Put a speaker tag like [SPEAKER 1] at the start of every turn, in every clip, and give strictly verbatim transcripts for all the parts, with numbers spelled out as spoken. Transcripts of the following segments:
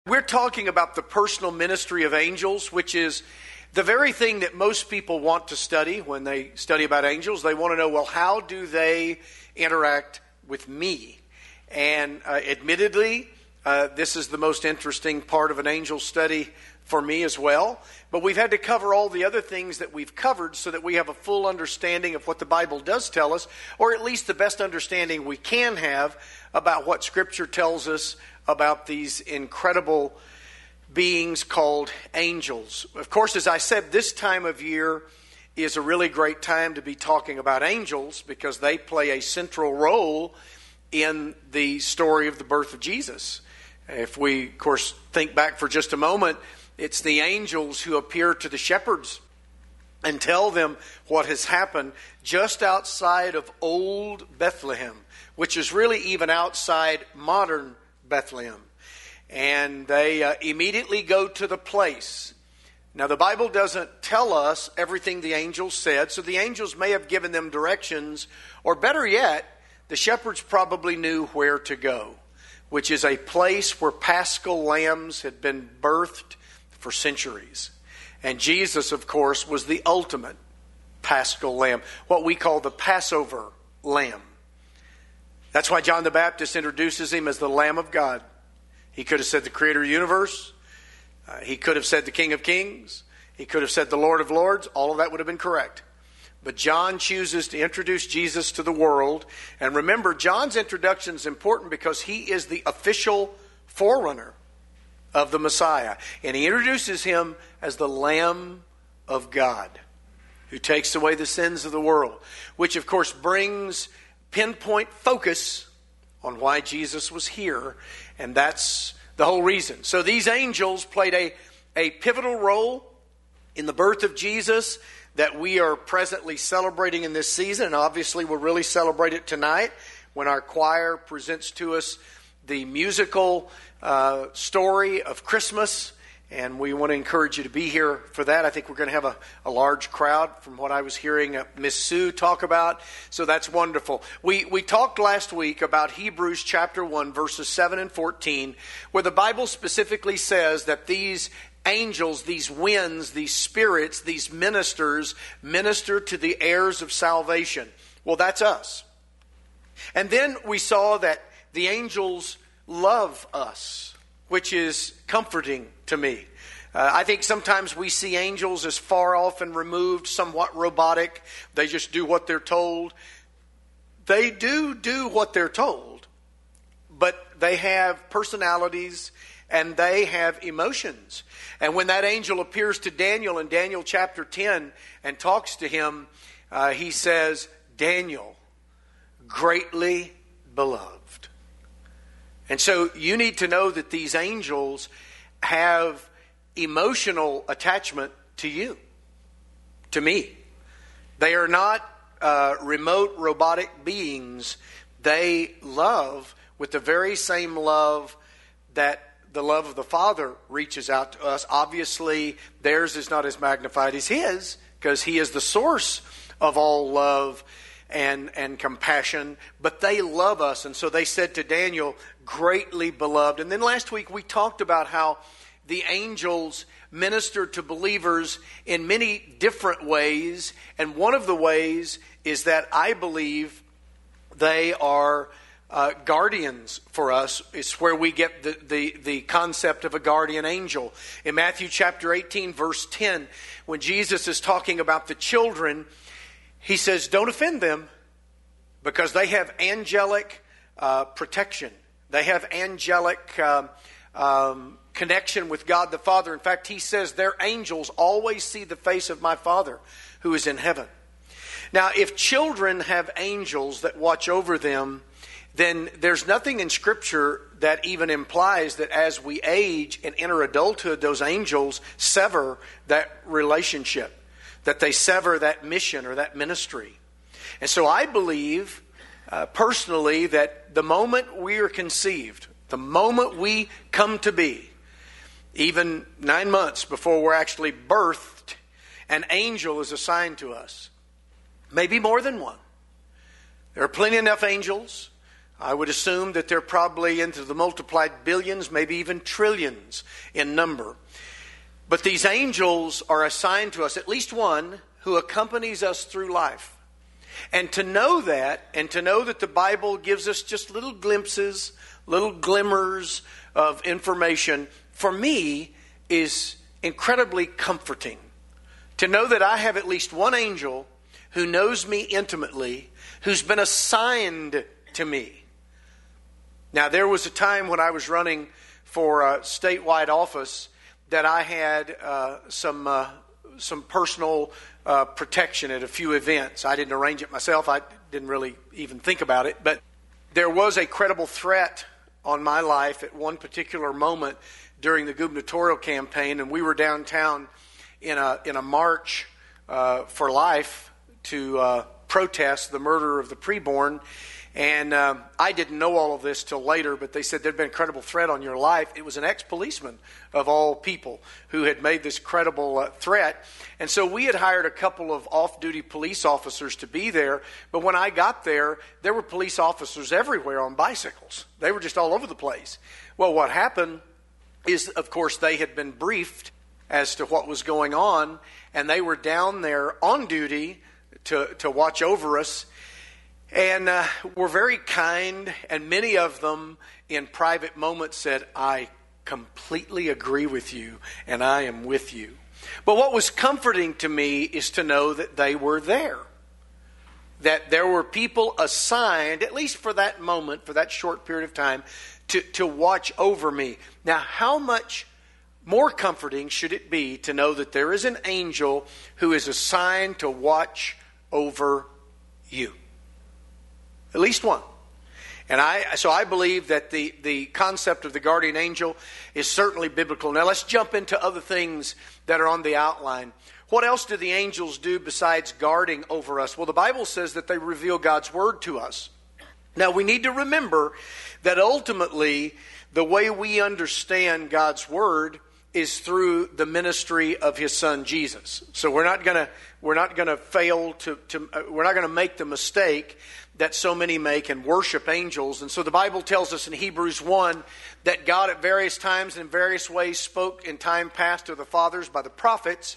[SPEAKER 1] We're talking about the personal ministry of angels, which is the very thing that most people want to study when they study about angels. They want to know, well, how do they interact with me? And uh, admittedly, uh, this is the most interesting part of an angel study for me as well. But we've had to cover all the other things that we've covered so that we have a full understanding of what the Bible does tell us, or at least the best understanding we can have about what Scripture tells us about these incredible beings called angels. Of course, as I said, this time of year is a really great time to be talking about angels because they play a central role in the story of the birth of Jesus. If we, of course, think back for just a moment, it's the angels who appear to the shepherds and tell them what has happened just outside of old Bethlehem, which is really even outside modern Bethlehem. And they uh, immediately go to the place. Now, the Bible doesn't tell us everything the angels said, so the angels may have given them directions, or better yet, the shepherds probably knew where to go, which is a place where paschal lambs had been birthed for centuries. And Jesus, of course, was the ultimate paschal lamb, what we call the Passover lamb. That's why John the Baptist introduces him as the Lamb of God. He could have said the Creator of the universe. Uh, he could have said the King of Kings. He could have said the Lord of Lords. All of that would have been correct. But John chooses to introduce Jesus to the world. And remember, John's introduction is important because he is the official forerunner of the Messiah. And he introduces him as the Lamb of God, who takes away the sins of the world, which of course brings pinpoint focus on why Jesus was here, and that's the whole reason. So these angels played a, a pivotal role in the birth of Jesus that we are presently celebrating in this season, and obviously we'll really celebrate it tonight when our choir presents to us the musical uh, story of Christmas. And we want to encourage you to be here for that. I think we're going to have a, a large crowd from what I was hearing uh, Miss Sue talk about. So that's wonderful. We we talked last week about Hebrews chapter one, verses seven and fourteen, where the Bible specifically says that these angels, these winds, these spirits, these ministers, minister to the heirs of salvation. Well, that's us. And then we saw that the angels love us, which is comforting to me. Uh, I think sometimes we see angels as far off and removed, somewhat robotic. They just do what they're told. They do do what they're told, but they have personalities and they have emotions. And when that angel appears to Daniel in Daniel chapter ten and talks to him, uh, he says, "Daniel, greatly beloved." And so you need to know that these angels have emotional attachment to you, to me. They are not uh, remote robotic beings. They love with the very same love that the love of the Father reaches out to us. Obviously, theirs is not as magnified as His because He is the source of all love and, and compassion. But they love us. And so they said to Daniel, "Greatly beloved." And then last week we talked about how the angels minister to believers in many different ways. And one of the ways is that I believe they are uh, guardians for us. It's where we get the, the, the concept of a guardian angel. In Matthew chapter eighteen, verse ten, when Jesus is talking about the children, He says, "Don't offend them because they have angelic uh, protection. They have angelic um, um, connection with God the Father. In fact, He says their angels always see the face of my Father who is in heaven." Now, if children have angels that watch over them, then there's nothing in Scripture that even implies that as we age and enter adulthood, those angels sever that relationship, that they sever that mission or that ministry. And so I believe uh, personally that the moment we are conceived, the moment we come to be, even nine months before we're actually birthed, an angel is assigned to us. Maybe more than one. There are plenty enough angels. I would assume that they're probably into the multiplied billions, maybe even trillions in number. But these angels are assigned to us, at least one, who accompanies us through life. And to know that, and to know that the Bible gives us just little glimpses, little glimmers of information, for me is incredibly comforting. To know that I have at least one angel who knows me intimately, who's been assigned to me. Now, there was a time when I was running for a statewide office that I had uh, some uh, some personal uh, protection at a few events. I didn't arrange it myself. I didn't really even think about it. But there was a credible threat on my life at one particular moment during the gubernatorial campaign, and we were downtown in a in a march uh, for life to uh, protest the murder of the preborn. And um, I didn't know all of this till later, but they said there'd been a credible threat on your life. It was an ex-policeman of all people who had made this credible uh, threat. And so we had hired a couple of off-duty police officers to be there. But when I got there, there were police officers everywhere on bicycles. They were just all over the place. Well, what happened is, of course, they had been briefed as to what was going on, and they were down there on duty to, to watch over us. And uh, were very kind, and many of them in private moments said, I completely agree with you, and I am with you. But what was comforting to me is to know that they were there. That there were people assigned, at least for that moment, for that short period of time, to, to watch over me. Now, how much more comforting should it be to know that there is an angel who is assigned to watch over you? At least one. And I, so I believe that the, the concept of the guardian angel is certainly biblical. Now let's jump into other things that are on the outline. What else do the angels do besides guarding over us? Well, the Bible says that they reveal God's word to us. Now we need to remember that ultimately the way we understand God's word is through the ministry of His Son Jesus. So we're not gonna we're not gonna fail to, to uh, we're not gonna make the mistake that so many make and worship angels. And so the Bible tells us in Hebrews one that God at various times and in various ways spoke in time past to the fathers by the prophets,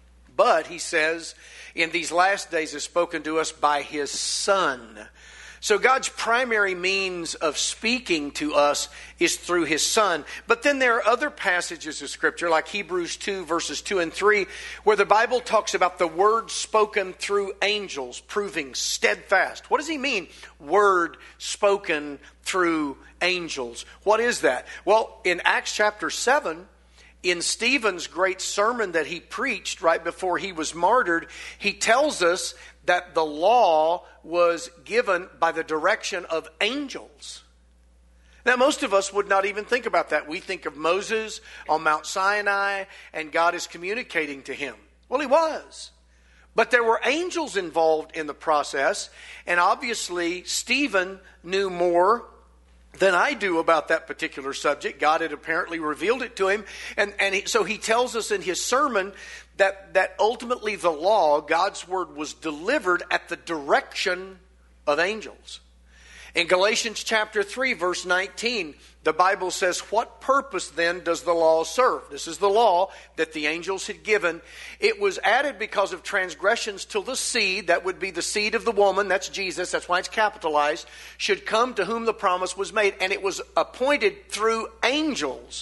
[SPEAKER 1] but He says in these last days has spoken to us by His Son. So God's primary means of speaking to us is through His Son. But then there are other passages of Scripture, like Hebrews two, verses two and three, where the Bible talks about the word spoken through angels proving steadfast. What does He mean, word spoken through angels? What is that? Well, in Acts chapter seven, in Stephen's great sermon that he preached right before he was martyred, he tells us that the law was given by the direction of angels. Now, most of us would not even think about that. We think of Moses on Mount Sinai, and God is communicating to him. Well, He was. But there were angels involved in the process, and obviously Stephen knew more than I do about that particular subject. God had apparently revealed it to him. And, and he, so he tells us in his sermon that, that ultimately the law, God's word, was delivered at the direction of angels. In Galatians chapter three, verse nineteen, the Bible says, what purpose then does the law serve? This is the law that the angels had given. It was added because of transgressions till the seed, that would be the seed of the woman, that's Jesus, that's why it's capitalized, should come to whom the promise was made. And it was appointed through angels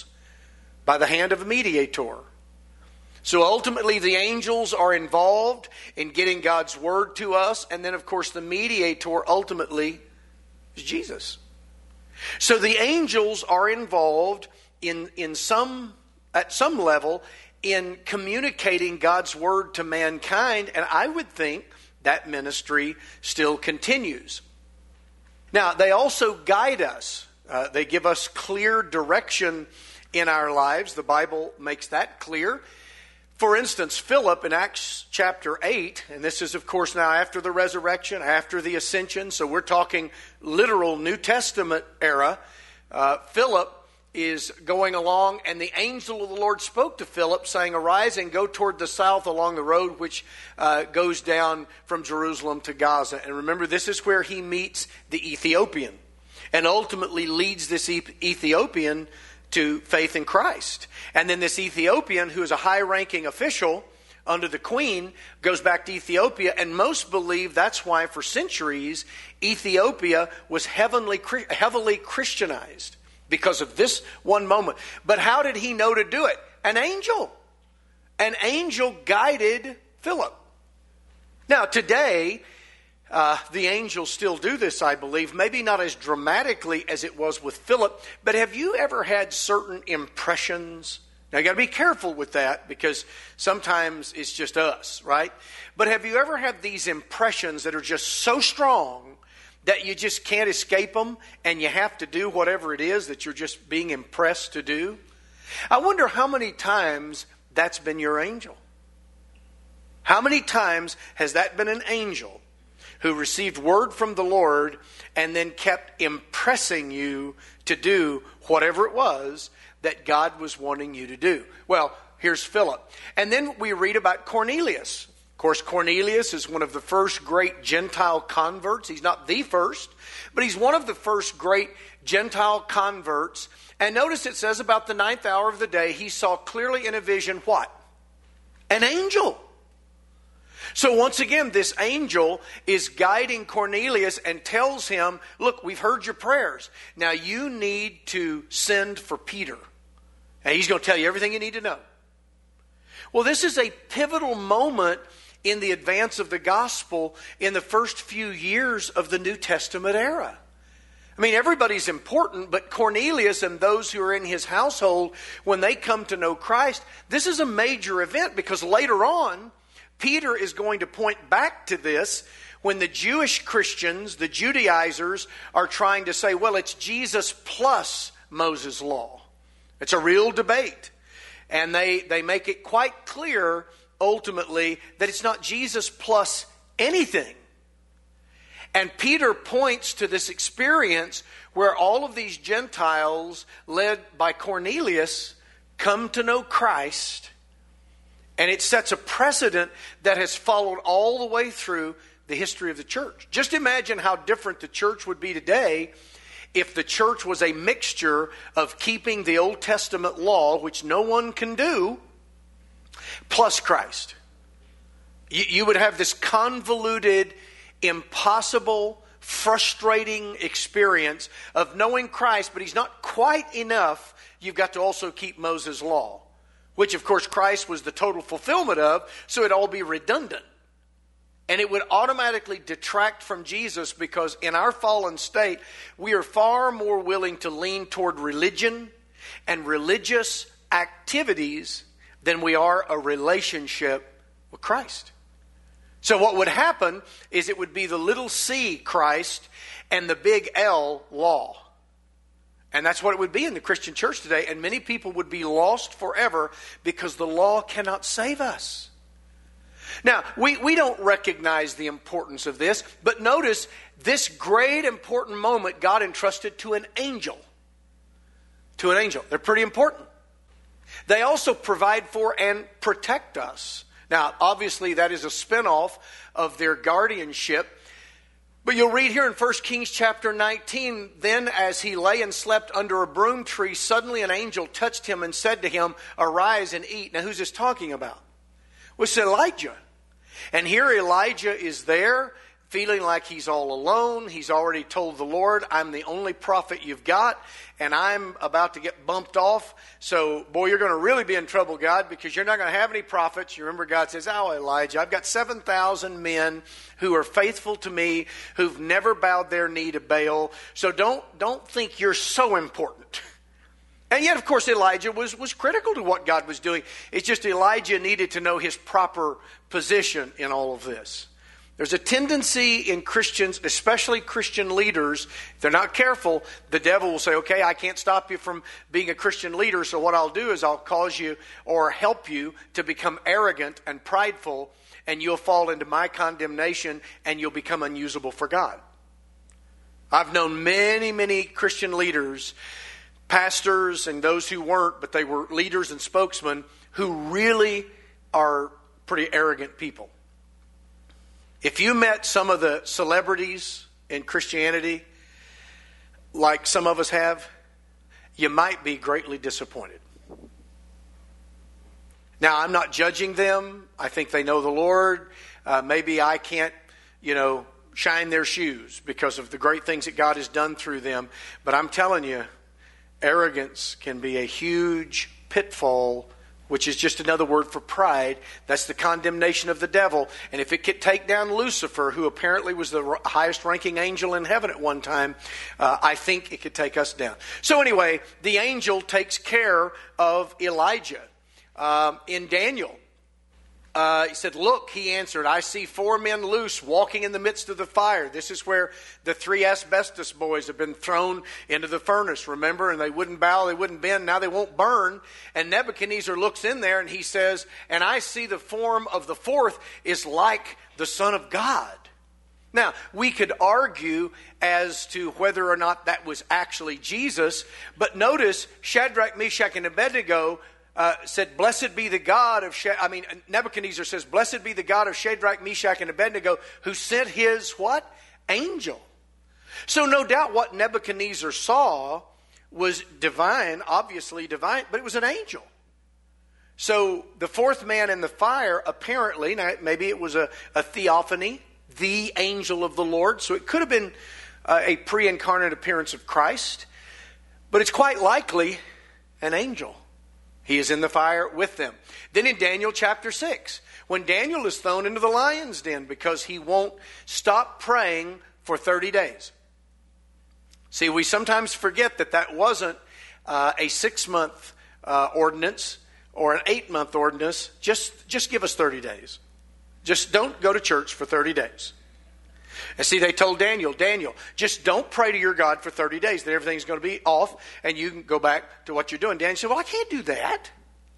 [SPEAKER 1] by the hand of a mediator. So ultimately the angels are involved in getting God's word to us. And then of course the mediator ultimately is Jesus. So the angels are involved in, in some, at some level in communicating God's word to mankind. And I would think that ministry still continues. Now, they also guide us. Uh, they give us clear direction in our lives. The Bible makes that clear. For instance, Philip in Acts chapter eight, and this is of course now after the resurrection, after the ascension, so we're talking literal New Testament era. Uh, Philip is going along, and the angel of the Lord spoke to Philip, saying, arise and go toward the south along the road which uh, goes down from Jerusalem to Gaza. And remember, this is where he meets the Ethiopian. and ultimately leads this Ethiopian to faith in Christ. And then this Ethiopian, who is a high-ranking official under the queen, goes back to Ethiopia, and most believe that's why for centuries Ethiopia was heavenly, heavily Christianized, because of this one moment. But how did he know to do it? An angel. An angel guided Philip. Now today, uh, the angels still do this, I believe. Maybe not as dramatically as it was with Philip, but have you ever had certain impressions? Now you got to be careful with that, because sometimes it's just us, right? But have you ever had these impressions that are just so strong that you just can't escape them, and you have to do whatever it is that you're just being impressed to do? I wonder how many times that's been your angel. How many times has that been an angel who received word from the Lord and then kept impressing you to do whatever it was that God was wanting you to do? Well, here's Philip. And then we read about Cornelius. Of course, Cornelius is one of the first great Gentile converts. He's not the first, but he's one of the first great Gentile converts. And notice it says about the ninth hour of the day, he saw clearly in a vision what? An angel. So once again, this angel is guiding Cornelius and tells him, look, we've heard your prayers. Now you need to send for Peter. And he's going to tell you everything you need to know. Well, this is a pivotal moment in the advance of the gospel in the first few years of the New Testament era. I mean, everybody's important, but Cornelius and those who are in his household, when they come to know Christ, this is a major event, because later on, Peter is going to point back to this when the Jewish Christians, the Judaizers, are trying to say, well, it's Jesus plus Moses' law. It's a real debate. And they, they make it quite clear, ultimately, that it's not Jesus plus anything. And Peter points to this experience where all of these Gentiles, led by Cornelius, come to know Christ. And it sets a precedent that has followed all the way through the history of the church. Just imagine how different the church would be today if the church was a mixture of keeping the Old Testament law, which no one can do, plus Christ. You, you would have this convoluted, impossible, frustrating experience of knowing Christ, but he's not quite enough. You've got to also keep Moses' law, which of course Christ was the total fulfillment of, so it'd all be redundant. And it would automatically detract from Jesus, because in our fallen state, we are far more willing to lean toward religion and religious activities than we are a relationship with Christ. So what would happen is it would be the little c Christ and the big L law. And that's what it would be in the Christian church today. And many people would be lost forever because the law cannot save us. Now, we, we don't recognize the importance of this, but notice this great important moment God entrusted to an angel. To an angel. They're pretty important. They also provide for and protect us. Now, obviously, that is a spinoff of their guardianship. But you'll read here in First Kings chapter nineteen, then as he lay and slept under a broom tree, suddenly an angel touched him and said to him, arise and eat. Now, who's this talking about? Well, it's Elijah. And here Elijah is there, feeling like he's all alone. He's already told the Lord, I'm the only prophet you've got, and I'm about to get bumped off. So, boy, you're going to really be in trouble, God, because you're not going to have any prophets. You remember God says, oh, Elijah, I've got seven thousand men who are faithful to me, who've never bowed their knee to Baal. So don't, don't think you're so important. And yet, of course, Elijah was, was critical to what God was doing. It's just Elijah needed to know his proper position in all of this. There's a tendency in Christians, especially Christian leaders, if they're not careful, the devil will say, okay, I can't stop you from being a Christian leader, so what I'll do is I'll cause you or help you to become arrogant and prideful, and you'll fall into my condemnation, and you'll become unusable for God. I've known many, many Christian leaders, pastors and those who weren't, but they were leaders and spokesmen who really are pretty arrogant people. If you met some of the celebrities in Christianity, like some of us have, you might be greatly disappointed. Now, I'm not judging them. I think they know the Lord. Uh, maybe I can't, you know, shine their shoes because of the great things that God has done through them. But I'm telling you, arrogance can be a huge pitfall, which is just another word for pride. That's the condemnation of the devil. And if it could take down Lucifer, who apparently was the highest ranking angel in heaven at one time, uh, I think it could take us down. So anyway, the angel takes care of Elijah. Um, in Daniel, uh, he said, look, he answered, I see four men loose walking in the midst of the fire. This is where the three asbestos boys have been thrown into the furnace, remember? And they wouldn't bow, they wouldn't bend, now they won't burn. And Nebuchadnezzar looks in there and he says, and I see the form of the fourth is like the Son of God. Now, we could argue as to whether or not that was actually Jesus, but notice Shadrach, Meshach, and Abednego Uh, said, blessed be the God of, Sha- I mean, Nebuchadnezzar says, blessed be the God of Shadrach, Meshach, and Abednego, who sent his, what? Angel. So no doubt what Nebuchadnezzar saw was divine, obviously divine, but it was an angel. So the fourth man in the fire, apparently, now maybe it was a, a theophany, the angel of the Lord, so it could have been uh, a pre-incarnate appearance of Christ, but it's quite likely an angel. He is in the fire with them. Then in Daniel chapter six, when Daniel is thrown into the lion's den because he won't stop praying for thirty days. See, we sometimes forget that that wasn't uh, a six-month uh, ordinance or an eight-month ordinance. Just, just give us thirty days. Just don't go to church for thirty days. And see, they told Daniel, Daniel, just don't pray to your God for thirty days. Then everything's going to be off and you can go back to what you're doing. Daniel said, well, I can't do that.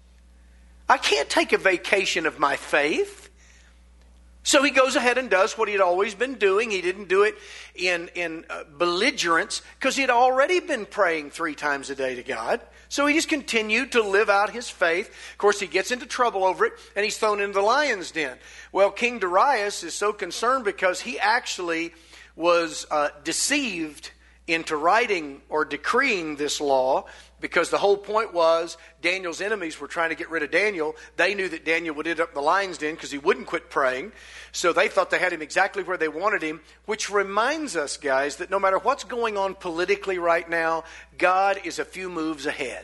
[SPEAKER 1] I can't take a vacation of my faith. So he goes ahead and does what he'd always been doing. He didn't do it in, in uh, belligerence because he had already been praying three times a day to God. So he just continued to live out his faith. Of course, he gets into trouble over it and he's thrown into the lion's den. Well, King Darius is so concerned because he actually was uh, deceived into writing or decreeing this law, because the whole point was Daniel's enemies were trying to get rid of Daniel. They knew that Daniel would end up in the lion's den because he wouldn't quit praying. So they thought they had him exactly where they wanted him, which reminds us, guys, that no matter what's going on politically right now, God is a few moves ahead.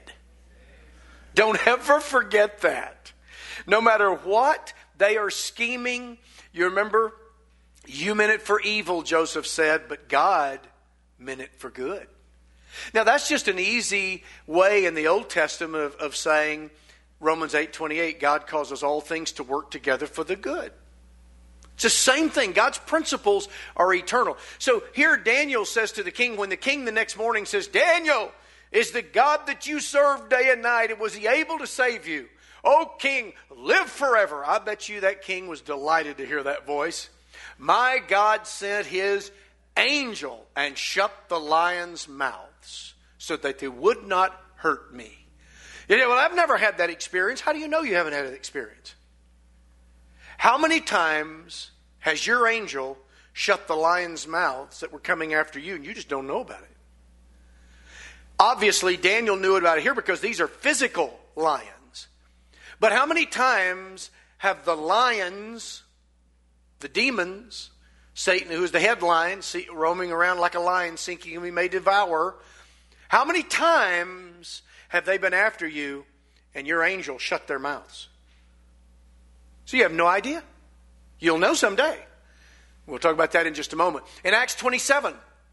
[SPEAKER 1] Don't ever forget that. No matter what they are scheming, you remember, you meant it for evil, Joseph said, but God meant it for good. Now, that's just an easy way in the Old Testament of, of saying, Romans eight twenty-eight, God causes all things to work together for the good. It's the same thing. God's principles are eternal. So here Daniel says to the king, when the king the next morning says, Daniel, is the God that you serve day and night, and was he able to save you? O king, live forever. I bet you that king was delighted to hear that voice. My God sent his angel and shut the lions' mouths so that they would not hurt me. You know, well, I've never had that experience. How do you know you haven't had that experience? How many times has your angel shut the lions' mouths that were coming after you and you just don't know about it? Obviously, Daniel knew about it here because these are physical lions. But how many times have the lions, the demons, Satan, who is the head lion, roaming around like a lion, seeking whom he may devour, how many times have they been after you and your angel shut their mouths? So you have no idea. You'll know someday. We'll talk about that in just a moment. In Acts twenty-seven,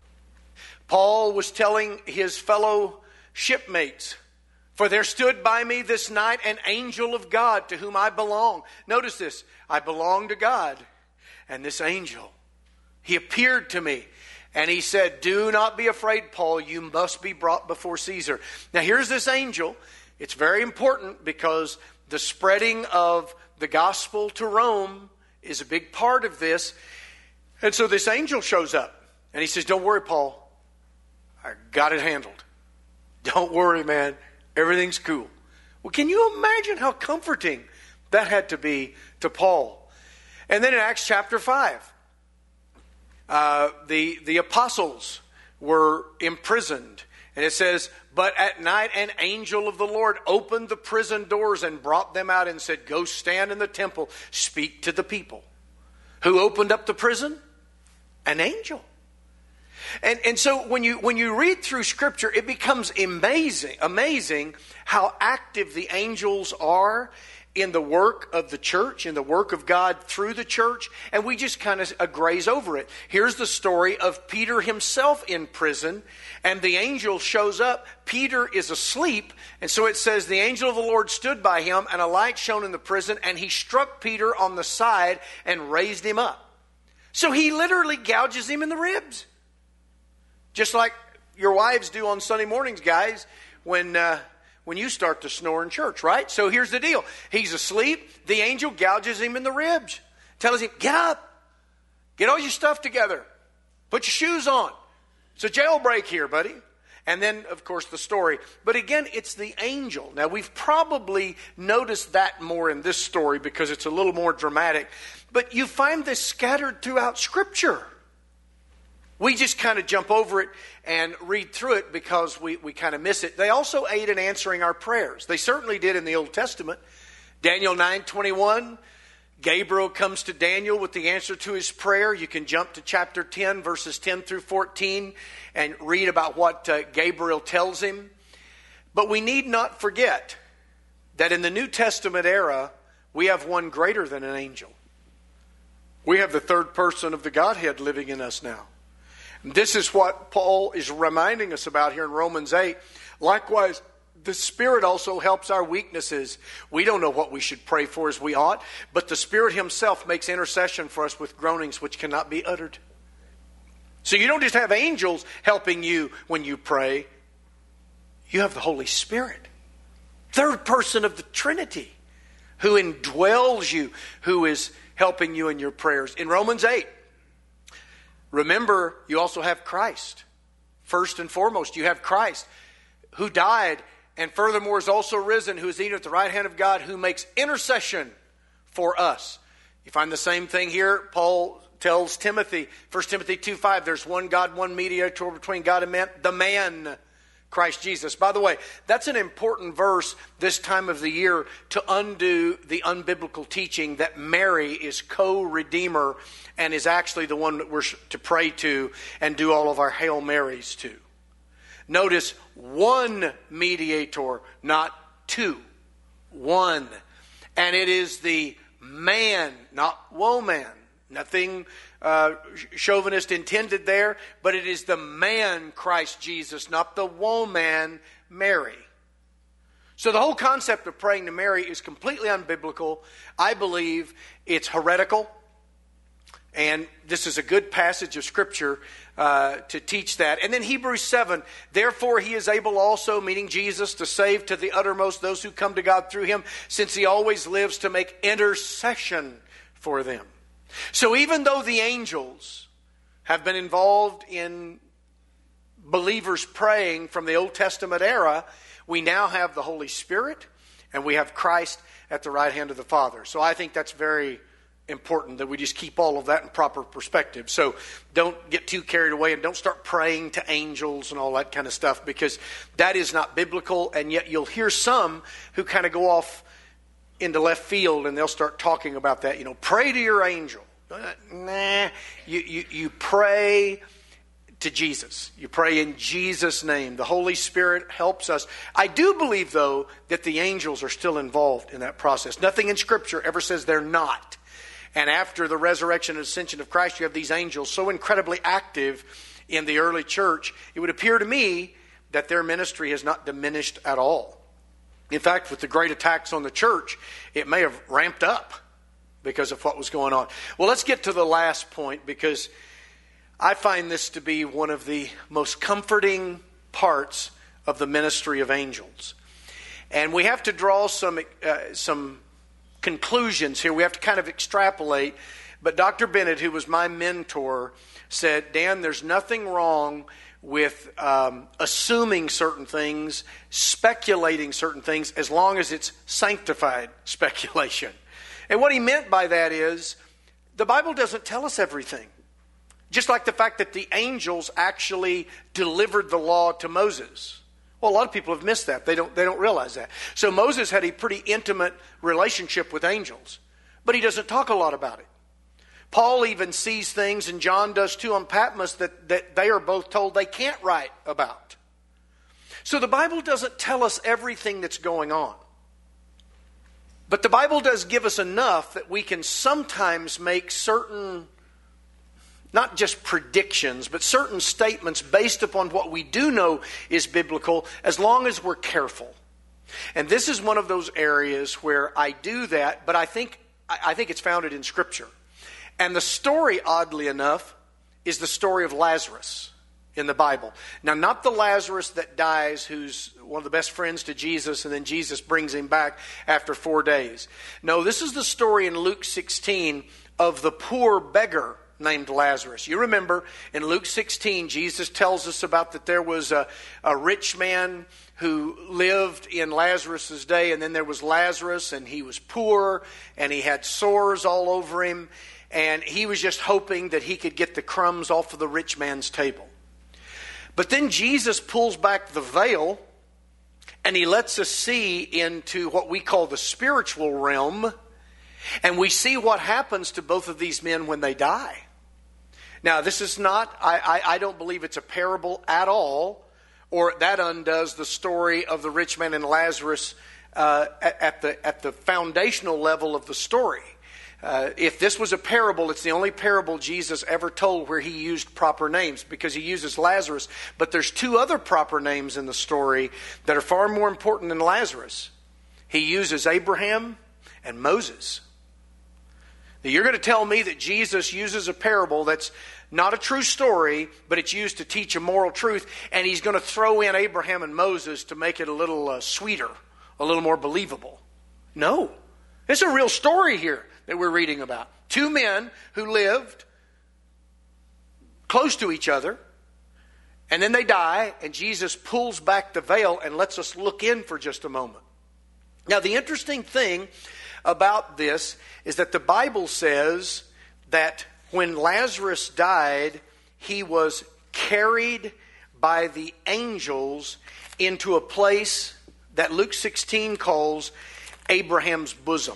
[SPEAKER 1] Paul was telling his fellow shipmates, for there stood by me this night an angel of God to whom I belong. Notice this. I belong to God. And this angel, he appeared to me. And he said, do not be afraid, Paul. You must be brought before Caesar. Now here's this angel. It's very important because the spreading of the gospel to Rome is a big part of this. And so this angel shows up. And he says, don't worry, Paul. I got it handled. Don't worry, man. Everything's cool. Well, can you imagine how comforting that had to be to Paul? And then in Acts chapter five, uh, the, the apostles were imprisoned. And it says, but at night an angel of the Lord opened the prison doors and brought them out and said, go stand in the temple, speak to the people. Who opened up the prison? An angel. And, and so when you when you read through Scripture, it becomes amazing, amazing how active the angels are in the work of the church, in the work of God through the church, and we just kind of uh, graze over it. Here's the story of Peter himself in prison, and the angel shows up. Peter is asleep, and so it says, the angel of the Lord stood by him, and a light shone in the prison, and he struck Peter on the side and raised him up. So he literally gouges him in the ribs. Just like your wives do on Sunday mornings, guys, when... Uh, When you start to snore in church, right? So here's the deal. He's asleep. The angel gouges him in the ribs. Tells him, get up. Get all your stuff together. Put your shoes on. It's a jailbreak here, buddy. And then, of course, the story. But again, it's the angel. Now, we've probably noticed that more in this story because it's a little more dramatic. But you find this scattered throughout Scripture. We just kind of jump over it and read through it because we, we kind of miss it. They also aid in answering our prayers. They certainly did in the Old Testament. Daniel nine twenty-one, Gabriel comes to Daniel with the answer to his prayer. You can jump to chapter ten, verses ten through fourteen, and read about what uh, Gabriel tells him. But we need not forget that in the New Testament era, we have one greater than an angel. We have the third person of the Godhead living in us now. This is what Paul is reminding us about here in Romans eight. Likewise, the Spirit also helps our weaknesses. We don't know what we should pray for as we ought, but the Spirit Himself makes intercession for us with groanings which cannot be uttered. So you don't just have angels helping you when you pray. You have the Holy Spirit, third person of the Trinity, who indwells you, who is helping you in your prayers. In Romans eight, remember, you also have Christ. First and foremost, you have Christ who died and furthermore is also risen, who is eaten at the right hand of God, who makes intercession for us. You find the same thing here. Paul tells Timothy, First Timothy two five, there's one God, one mediator between God and man, the man, Christ Jesus. By the way, that's an important verse this time of the year to undo the unbiblical teaching that Mary is co-redeemer and is actually the one that we're to pray to and do all of our Hail Marys to. Notice one mediator, not two. One. And it is the man, not woman. Nothing uh, chauvinist intended there, but it is the man Christ Jesus, not the woman Mary. So the whole concept of praying to Mary is completely unbiblical. I believe it's heretical. And this is a good passage of Scripture uh, to teach that. And then Hebrews seven, therefore he is able also, meaning Jesus, to save to the uttermost those who come to God through him, since he always lives to make intercession for them. So even though the angels have been involved in believers praying from the Old Testament era, we now have the Holy Spirit and we have Christ at the right hand of the Father. So I think that's very important that we just keep all of that in proper perspective. So don't get too carried away and don't start praying to angels and all that kind of stuff, because that is not biblical. And yet you'll hear some who kind of go off into left field and they'll start talking about that. You know, pray to your angel. Nah, you, you, you pray to Jesus. You pray in Jesus' name. The Holy Spirit helps us. I do believe, though, that the angels are still involved in that process. Nothing in Scripture ever says they're not. And after the resurrection and ascension of Christ, you have these angels so incredibly active in the early church. It would appear to me that their ministry has not diminished at all. In fact, with the great attacks on the church, it may have ramped up because of what was going on. Well, let's get to the last point, because I find this to be one of the most comforting parts of the ministry of angels. And we have to draw some uh, some conclusions here. We have to kind of extrapolate. But Doctor Bennett, who was my mentor, said, Dan, there's nothing wrong with um, assuming certain things, speculating certain things, as long as it's sanctified speculation. And what he meant by that is, the Bible doesn't tell us everything. Just like the fact that the angels actually delivered the law to Moses. Well, a lot of people have missed that. They don't, they don't realize that. So Moses had a pretty intimate relationship with angels, but he doesn't talk a lot about it. Paul even sees things, and John does too on Patmos, that, that they are both told they can't write about. So the Bible doesn't tell us everything that's going on. But the Bible does give us enough that we can sometimes make certain, not just predictions, but certain statements based upon what we do know is biblical, as long as we're careful. And this is one of those areas where I do that, but I think I think it's founded in Scripture. And the story, oddly enough, is the story of Lazarus in the Bible. Now, not the Lazarus that dies, who's one of the best friends to Jesus, and then Jesus brings him back after four days. No, this is the story in Luke sixteen of the poor beggar named Lazarus. You remember in Luke sixteen, Jesus tells us about that there was a, a rich man who lived in Lazarus' day, and then there was Lazarus, and he was poor, and he had sores all over him, and he was just hoping that he could get the crumbs off of the rich man's table. But then Jesus pulls back the veil, and he lets us see into what we call the spiritual realm, and we see what happens to both of these men when they die. Now, this is not, I, I, I don't believe it's a parable at all, or that undoes the story of the rich man and Lazarus uh, at, at the at the foundational level of the story. Uh, if this was a parable, it's the only parable Jesus ever told where he used proper names, because he uses Lazarus. But there's two other proper names in the story that are far more important than Lazarus. He uses Abraham and Moses. Now, you're going to tell me that Jesus uses a parable that's not a true story, but it's used to teach a moral truth, and he's going to throw in Abraham and Moses to make it a little uh, sweeter, a little more believable. No. It's a real story here that we're reading about. Two men who lived close to each other, and then they die, and Jesus pulls back the veil and lets us look in for just a moment. Now, the interesting thing about this is that the Bible says that when Lazarus died, he was carried by the angels into a place that Luke sixteen calls Abraham's bosom,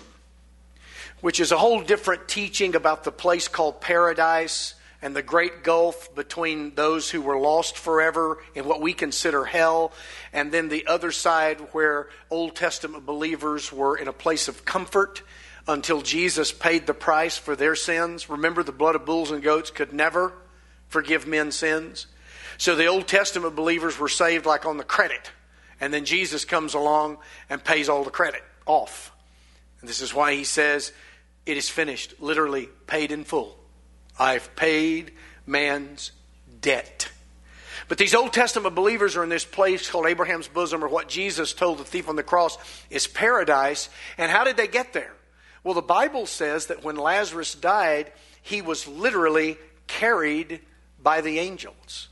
[SPEAKER 1] which is a whole different teaching about the place called paradise and the great gulf between those who were lost forever in what we consider hell, and then the other side where Old Testament believers were in a place of comfort until Jesus paid the price for their sins. Remember, the blood of bulls and goats could never forgive men's sins. So the Old Testament believers were saved like on the credit, and then Jesus comes along and pays all the credit off. And this is why he says, it is finished, literally paid in full. I've paid man's debt. But these Old Testament believers are in this place called Abraham's bosom, or what Jesus told the thief on the cross is paradise. And how did they get there? Well, the Bible says that when Lazarus died, he was literally carried by the angels.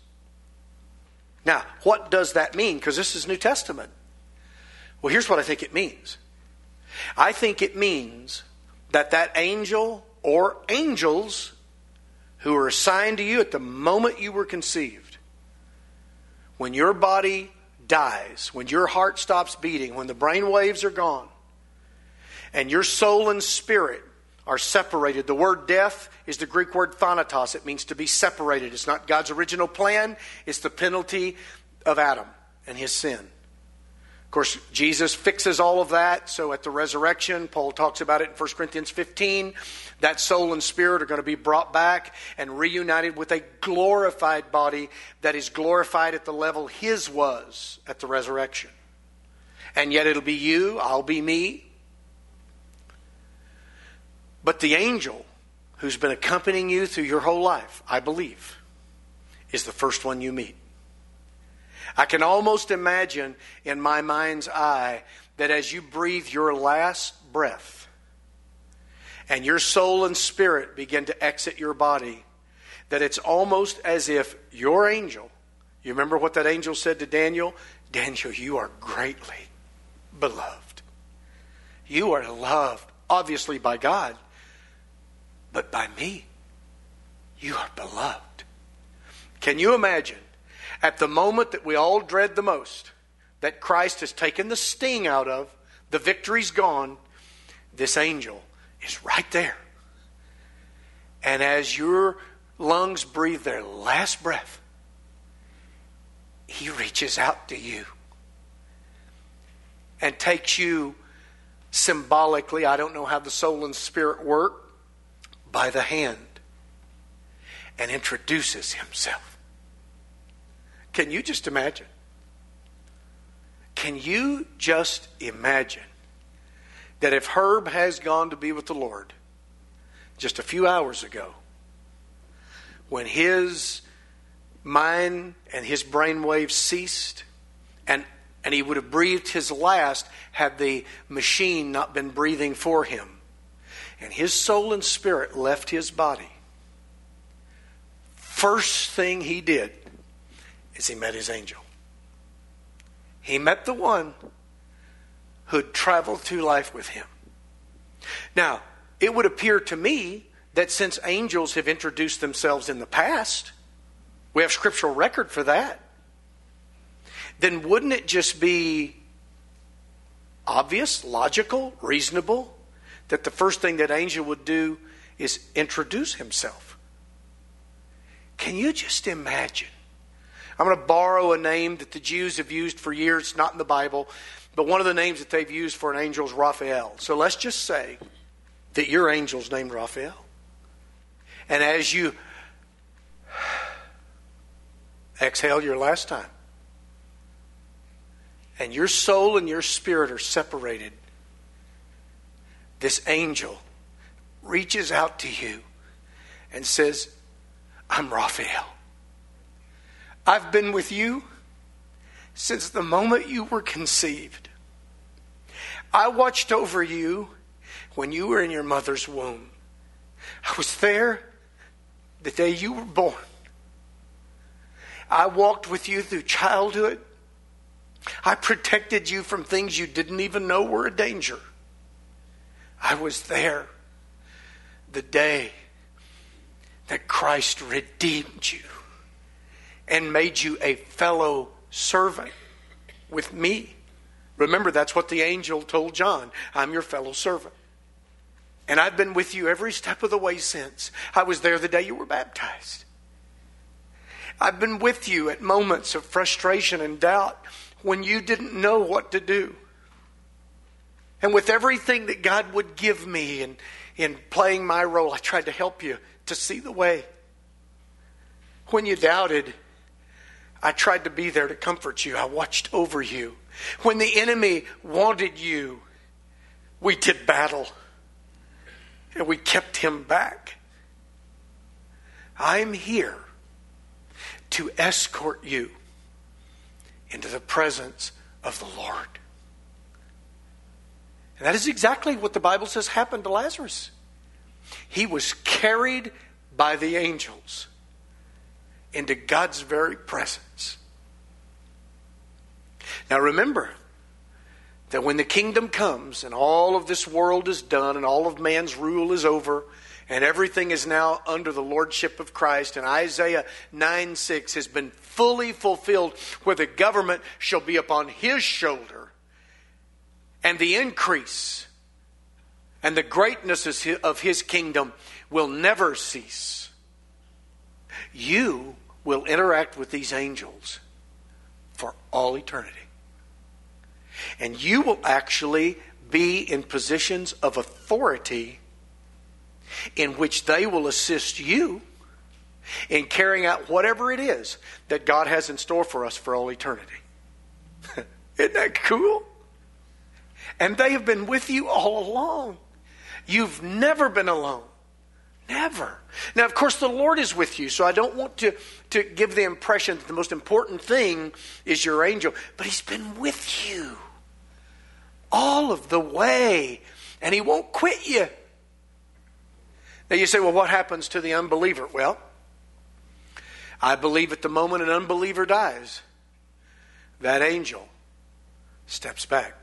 [SPEAKER 1] Now, what does that mean? Because this is New Testament. Well, here's what I think it means. I think it means that that angel or angels who are assigned to you at the moment you were conceived, when your body dies, when your heart stops beating, when the brain waves are gone, and your soul and spirit are separated. The word death is the Greek word thanatos. It means to be separated. It's not God's original plan. It's the penalty of Adam and his sin. Of course, Jesus fixes all of that. So at the resurrection, Paul talks about it in First Corinthians fifteen. That soul and spirit are going to be brought back and reunited with a glorified body that is glorified at the level his was at the resurrection. And yet it'll be you, I'll be me. But the angel who's been accompanying you through your whole life, I believe, is the first one you meet. I can almost imagine in my mind's eye that as you breathe your last breath and your soul and spirit begin to exit your body, that it's almost as if your angel, you remember what that angel said to Daniel? Daniel, you are greatly beloved. You are loved, obviously by God, but by me. You are beloved. Can you imagine, at the moment that we all dread the most, that Christ has taken the sting out of, the victory's gone, this angel is right there. And as your lungs breathe their last breath, he reaches out to you and takes you symbolically, I don't know how the soul and spirit work, by the hand and introduces himself. Can you just imagine? Can you just imagine that if Herb has gone to be with the Lord just a few hours ago, when his mind and his brain waves ceased, and, and he would have breathed his last had the machine not been breathing for him, and his soul and spirit left his body, first thing he did is he met his angel. He met the one who'd traveled through life with him. Now, it would appear to me that since angels have introduced themselves in the past, we have scriptural record for that, then wouldn't it just be obvious, logical, reasonable that the first thing that angel would do is introduce himself? Can you just imagine? I'm going to borrow a name that the Jews have used for years, not in the Bible, but one of the names that they've used for an angel is Raphael. So let's just say that your angel's named Raphael. And as you exhale your last time, and your soul and your spirit are separated, this angel reaches out to you and says, I'm Raphael. I've been with you since the moment you were conceived. I watched over you when you were in your mother's womb. I was there the day you were born. I walked with you through childhood. I protected you from things you didn't even know were a danger. I was there the day that Christ redeemed you and made you a fellow servant with me. Remember, that's what the angel told John. I'm your fellow servant. And I've been with you every step of the way since. I was there the day you were baptized. I've been with you at moments of frustration and doubt when you didn't know what to do. And with everything that God would give me in, in playing my role, I tried to help you to see the way. When you doubted, I tried to be there to comfort you. I watched over you. When the enemy wanted you, we did battle. And we kept him back. I'm here to escort you into the presence of the Lord. And that is exactly what the Bible says happened to Lazarus. He was carried by the angels into God's very presence. Now remember that when the kingdom comes and all of this world is done and all of man's rule is over and everything is now under the lordship of Christ, and Isaiah nine six has been fully fulfilled, where the government shall be upon his shoulder, and the increase and the greatness of his kingdom will never cease. You will interact with these angels for all eternity. And you will actually be in positions of authority in which they will assist you in carrying out whatever it is that God has in store for us for all eternity. Isn't that cool? And they have been with you all along. You've never been alone. Never. Now, of course, the Lord is with you, so I don't want to, to give the impression that the most important thing is your angel. But he's been with you all of the way, and he won't quit you. Now you say, well, what happens to the unbeliever? Well, I believe at the moment an unbeliever dies, that angel steps back.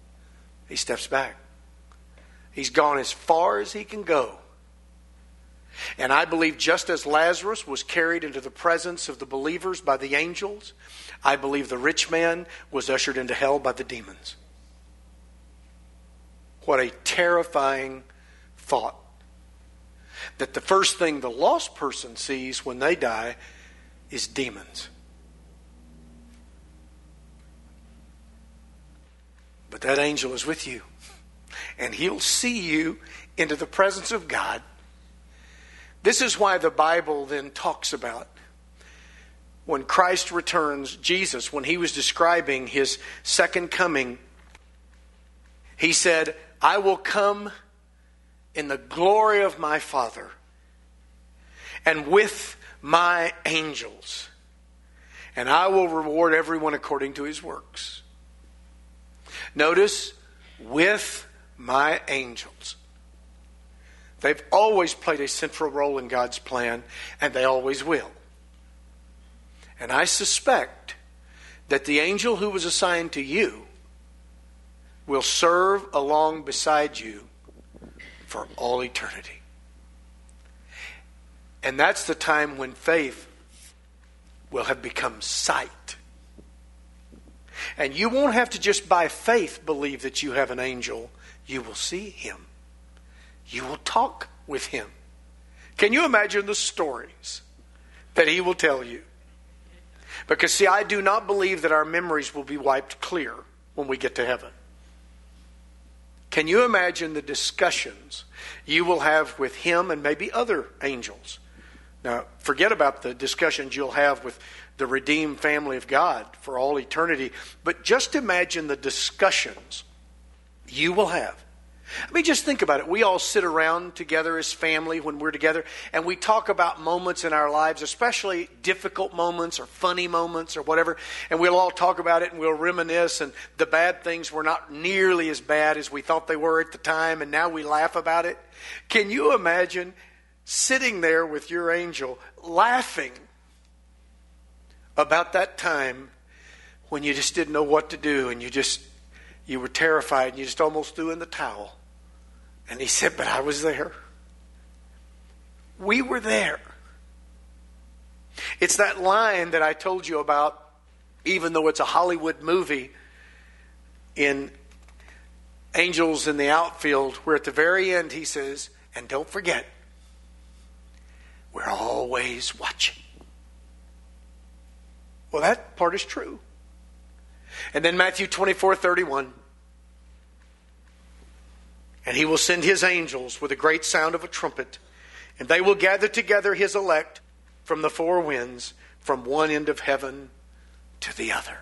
[SPEAKER 1] He steps back. He's gone as far as he can go. And I believe just as Lazarus was carried into the presence of the believers by the angels, I believe the rich man was ushered into hell by the demons. What a terrifying thought. That the first thing the lost person sees when they die is demons. But that angel is with you. And he'll see you into the presence of God. This is why the Bible then talks about when Christ returns, Jesus, when he was describing his second coming, he said, I will come in the glory of my Father and with my angels, and I will reward everyone according to his works. Notice, with my angels. They've always played a central role in God's plan, and they always will. And I suspect that the angel who was assigned to you will serve along beside you for all eternity. And that's the time when faith will have become sight. And you won't have to just by faith believe that you have an angel. You will see him. You will talk with him. Can you imagine the stories that he will tell you? Because see, I do not believe that our memories will be wiped clear when we get to heaven. Can you imagine the discussions you will have with him and maybe other angels? Now, forget about the discussions you'll have with the redeemed family of God for all eternity. But just imagine the discussions you will have. I mean, just think about it. We all sit around together as family when we're together, and we talk about moments in our lives, especially difficult moments or funny moments or whatever, and we'll all talk about it and we'll reminisce, and the bad things were not nearly as bad as we thought they were at the time, and now we laugh about it. Can you imagine sitting there with your angel laughing about that time when you just didn't know what to do, and you just you were terrified and you just almost threw in the towel? And he said, but I was there. We were there. It's that line that I told you about, even though it's a Hollywood movie, in Angels in the Outfield, where at the very end he says, and don't forget, we're always watching. Well, that part is true. And then Matthew twenty-four thirty-one. And he will send his angels with a great sound of a trumpet, and they will gather together his elect from the four winds, from one end of heaven to the other.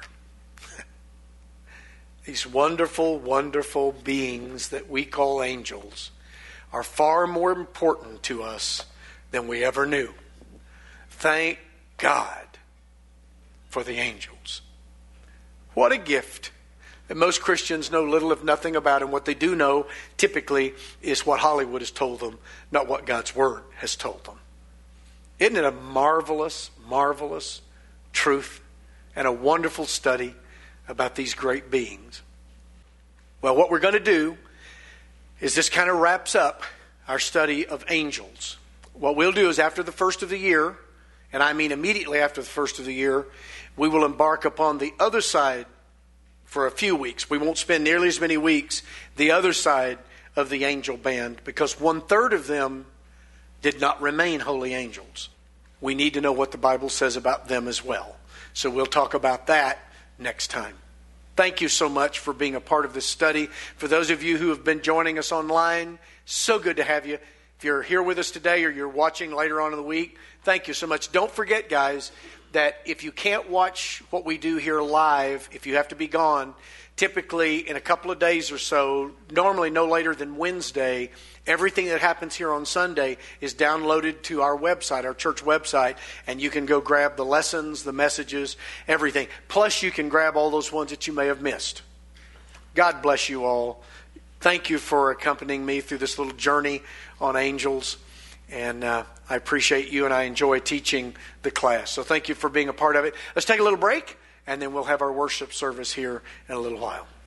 [SPEAKER 1] These wonderful, wonderful beings that we call angels are far more important to us than we ever knew. Thank God for the angels. What a gift. And most Christians know little if nothing about, and what they do know typically is what Hollywood has told them, not what God's Word has told them. Isn't it a marvelous, marvelous truth and a wonderful study about these great beings? Well, what we're going to do is this kind of wraps up our study of angels. What we'll do is after the first of the year, and I mean immediately after the first of the year, we will embark upon the other side for a few weeks. We won't spend nearly as many weeks the other side of the angel band, because one third of them did not remain holy angels. We need to know what the Bible says about them as well. So we'll talk about that next time. Thank you so much for being a part of this study. For those of you who have been joining us online, so good to have you. If you're here with us today or you're watching later on in the week, thank you so much. Don't forget, guys, that if you can't watch what we do here live, if you have to be gone, typically in a couple of days or so, normally no later than Wednesday, everything that happens here on Sunday is downloaded to our website, our church website, and you can go grab the lessons, the messages, everything. Plus, you can grab all those ones that you may have missed. God bless you all. Thank you for accompanying me through this little journey on angels. And uh, I appreciate you, and I enjoy teaching the class. So thank you for being a part of it. Let's take a little break, and then we'll have our worship service here in a little while.